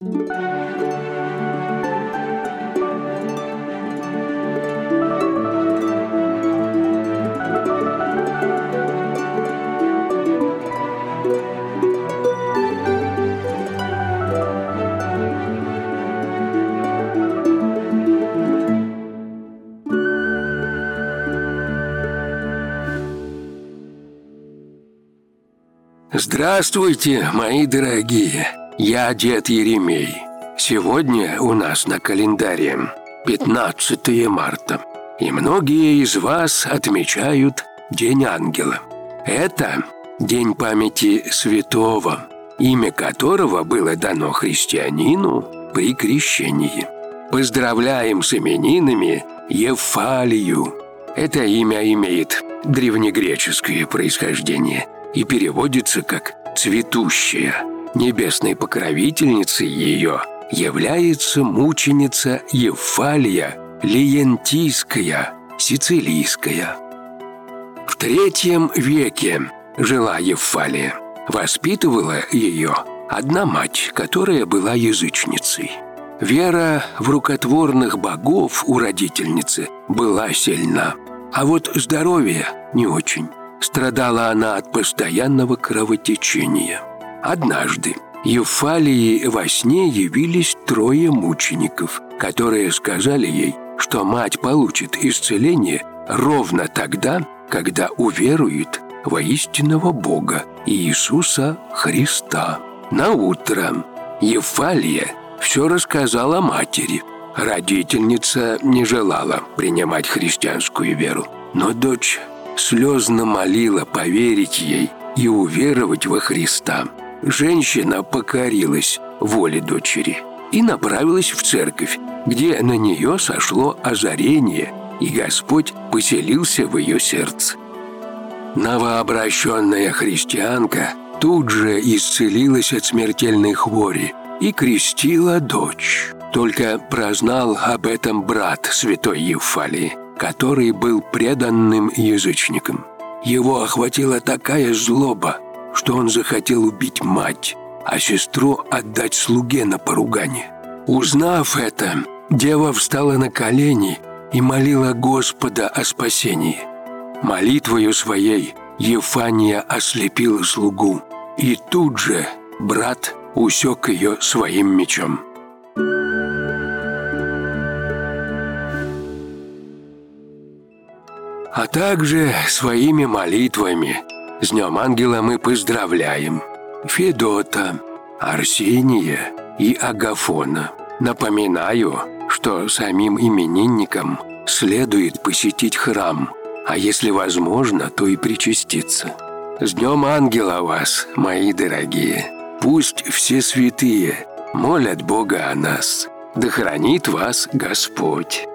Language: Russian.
Здравствуйте, мои дорогие! Я дед Еремей. Сегодня у нас на календаре 15 марта, и многие из вас отмечают День ангела. Это день памяти святого, имя которого было дано христианину при крещении. Поздравляем с именинами Евфалию. Это имя имеет древнегреческое происхождение и переводится как «цветущая». Небесной покровительницей ее является мученица Евфалия Леонтийская, Сицилийская. В III веке жила Евфалия. Воспитывала ее одна мать, которая была язычницей. Вера в рукотворных богов у родительницы была сильна, а вот здоровье не очень. Страдала она от постоянного кровотечения. Однажды Евфалии во сне явились 3 мучеников, которые сказали ей, что мать получит исцеление ровно тогда, когда уверует во истинного Бога Иисуса Христа. Наутро Евфалия все рассказала матери. Родительница не желала принимать христианскую веру, но дочь слезно молила поверить ей и уверовать во Христа. Женщина покорилась воле дочери и направилась в церковь, где на нее сошло озарение, и Господь поселился в ее сердце. Новообращенная христианка тут же исцелилась от смертельной хвори и крестила дочь. Только прознал об этом брат святой Евфалии, который был преданным язычником. Его охватила такая злоба, что он захотел убить мать, а сестру отдать слуге на поругание. Узнав это, дева встала на колени и молила Господа о спасении. Молитвою своей Ефания ослепила слугу, и тут же брат усек ее своим мечом. А также своими молитвами с Днем Ангела мы поздравляем Федота, Арсения и Агафона. Напоминаю, что самим именинникам следует посетить храм, а если возможно, то и причаститься. С Днем Ангела вас, мои дорогие! Пусть все святые молят Бога о нас. Да хранит вас Господь!